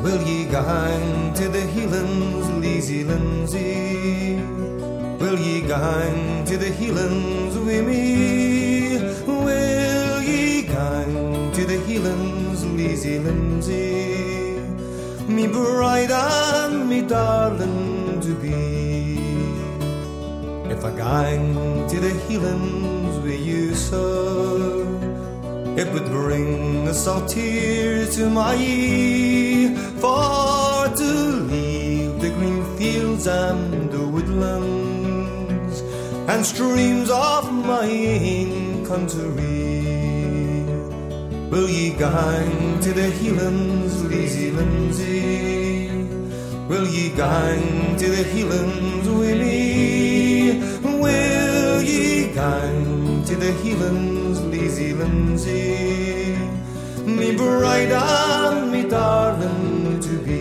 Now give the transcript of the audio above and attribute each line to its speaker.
Speaker 1: Will ye gang to the Highlands, Lazy Lindsay? Will ye gang to the Highlands wi' me? Will ye gang to the Highlands, Lazy Lindsay? Me bride and me darling to be. If I gang to the Highlands with you, sir, it would bring a salt tear to my eye, for to leave the green fields and the woodlands and streams of my own country. Will ye gang to the Highlands, Lazy Lindsay? Will ye gang to the Highlands with me? Will ye gang to the Highlands, Lazy Lindsay? Me bride and me darling to be.